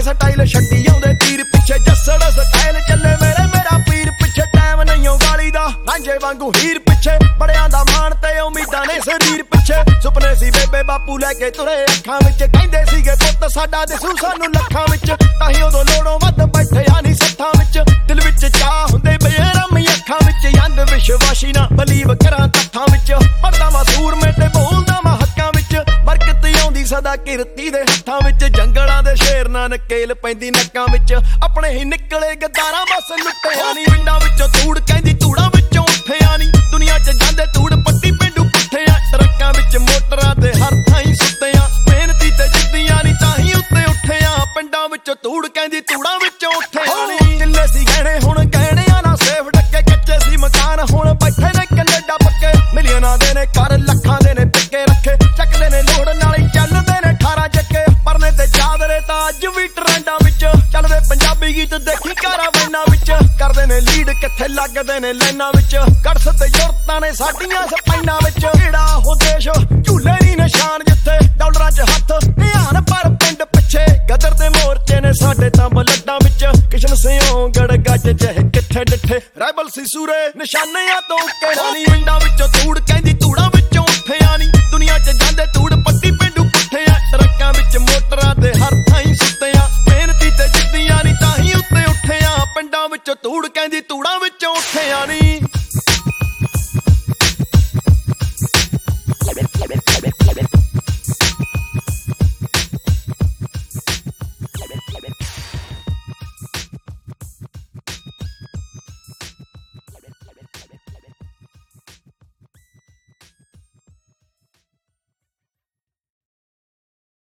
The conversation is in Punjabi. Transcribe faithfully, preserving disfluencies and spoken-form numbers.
ਸਟਾਈਲ ਛੱਡੀ ਆਉਂਦੇ ਤੀਰ ਪਿੱਛੇ ਜੱਸੜ ਸਟਾਈਲ ਚੱਲੇ ਮੇਰੇ ਮੇਰਾ ਪੀਰ ਪਿੱਛੇ ਟਾਈਮ ਨਹੀਂ ਓ ਗਾਲੀ ਦਾ ਰਾਂਝੇ ਵਾਂਗੂ ਹੀਰ ਪਿੱਛੇ ਬੜਿਆਂ ਦਾ ਮਾਣ ਤੇ ਉਮੀਦਾਂ ਨੇ ਸਰੀਰ ਪਿੱਛੇ ਸੁਪਨੇ ਸੀ ਬੇਬੇ ਬਾਪੂ ਲੈ ਕੇ ਤੁਰੇ ਅੱਖਾਂ ਵਿੱਚ ਕਹਿੰਦੇ ਸੀਗੇ ਪੁੱਤ ਸਾਡਾ ਦਿਸੂ ਸਾਨੂੰ ਲੱਖਾਂ ਵਿੱਚ ਤਾਂ ਹੀ ਉਦੋਂ ਲੋੜੋਂ ਵੱਧ ਬੈਠਿਆ ਨਹੀਂ ਸੱਥਾਂ ਵਿੱਚ ਦਿਲ ਵਿੱਚ ਚਾਹ ਹੁੰਦੇ ਬੇਰਮੀ ਅੱਖਾਂ ਵਿੱਚ ਅੰਧ ਵਿਸ਼ਵਾਸੀ ਨਾ ਬਲੀਵ ਕਰਾਂ ਤੱਥਾਂ ਵਿੱਚ ਪੜਦਾ ਮਾ ਸੂਰਮੇ ਤੇ ਬੋਲਦਾ ਮਾ ਹੱਕਾਂ ਵਿੱਚ ਬਰਕਤ ਆਉਂਦੀ ਸਦਾ ਕਿਰਤੀ ਦੇ ਹੱਥਾਂ ਵਿੱਚ ਜੰਗਲਾਂ ਦੇ ਸ਼ੇਰ ਨਾ ਨਕੇਲ ਪੈਂਦੀ ਨੱਕਾਂ ਵਿੱਚ ਆਪਣੇ ਹੀ ਨਿਕਲੇ ਗਦਾਰਾਂ ਬਸ ਲੁੱਟਿਆ ਨਹੀਂ ਪਿੰਡਾਂ ਵਿੱਚੋਂ ਧੂੜ ਕਹਿੰਦੀ ਧੂੜਾਂ ਵਿੱਚੋਂ ਉੱਠਿਆ ਨਹੀਂ ਦੁਨੀਆ 'ਚ ਜਾਂਦੇ ਧੂੜ ਪੱਟੀ ਪਿੰਡੂ ਪੁੱਠਿਆ ਟਰੱਕਾਂ ਵਿੱਚ ਮੋਟਰਾਂ ਤੇ ਹਰ ਥਾਈਂ ਸੁੱਤਿਆ ਮਿਹਨਤੀ ਤੇ ਜਿੱਦੀਆਂ ਨਹੀਂ ਤਾਂ ਹੀ ਉੱਤੇ ਉੱਠਿਆ ਪਿੰਡਾਂ ਵਿੱਚੋਂ ਧੂੜ ਕਹਿੰਦੀ ਧੂੜਾਂ ਵਿੱਚੋਂ ਉੱਠਿਆ ਨਹੀਂ ਕਿੱਲੇ ਸੀ ਗਹਿਣੇ ਹੁਣ ਗਹਿਣਿਆਂ ਨਾਲ ਸੇਫ ਡੱਕੇ ਕੱਚੇ ਸੀ ਮਕਾਨ ਹੁਣ ਬੈਠੇ ਨੇ ਕੈਨੇਡਾ ਪੱਕੇ ਮਿਲੀਅਨਾਂ ਦੇ ਨੇ ਘਰ ਲੱਖਾਂ ਦੇ ਨੇ ਟਿੱਕੇ ਰੱਖੇ ਚੱਕਦੇ ਨੇ ਲੋੜ ਨਾਲ ਹੀ ਚੱਲਦੇ ਨੇ ਅਠਾਰਾਂ ਚੱਕੇ ਪਰਨੇ ਤੇ ਚਾਦਰੇ ਤਾਂ ਅੱਜ ਵੀ ਟਰੈਂਡਾਂ ਵਿੱਚ ਚੱਲਦੇ ਪੰਜਾਬੀ ਗੀਤ ਦੇਖੀ ਕਾਰਾਵਾਨਾਂ ਵਿੱਚ ਕਰਦੇ ਨੇ ਲੀਡ ਕਿੱਥੇ ਲੱਗਦੇ ਨੇ ਲਾਈਨਾਂ ਵਿੱਚ ਕੜਸ ਤੇ ਯੂਰਤਾਂ ਨੇ ਸਾਡੀਆਂ ਸਪਾਈਨਾਂ ਵਿੱਚ ਕਿਹੜਾ ਉਹ ਦੇਸ਼ ਝੂਲੇ ਨਹੀਂ ਨਿਸ਼ਾਨ ਜਿੱਥੇ ਡਾਲਰਾਂ 'ਚ ਹੱਥ ਧਿਆਨ ਪਰ ਪਿੰਡ ਪਿੱਛੇ ਗਦਰ ਤੇ ਮੋਰਚੇ ਨੇ ਸਾਡੇ ਤਾਂ ਬਲੱਡਾਂ ਵਿੱਚ ਕਿਸ਼ਨ ਸਿਉਂ ਗੜ ਗੱਜ ਚਾਹੇ ਕਿੱਥੇ ਡਿੱਠੇ ਰਾਈਬਲ ਸੀ ਸੂਰੇ ਨਿਸ਼ਾਨਿਆਂ ਤੋਂ ਕਿਹੜਾ ਨਹੀਂ ਪਿੰਡਾਂ ਵਿੱਚੋਂ ਧੂੜ ਕਹਿੰਦੀ ਧੂੜਾਂ ਵਿੱਚੋਂ ਉੱਠਿਆ ਨਹੀਂ ਦੁਨੀਆ 'ਚ ਜਾਂਦੇ ਧੂੜ ਪੱਟੀ ਪਿੰਡੂ ਪੁੱਠਿਆ ਟਰੱਕਾਂ ਵਿੱਚ ਮੋਟਰਾਂ ਤੇ ਹਰ ਥਾਈਂ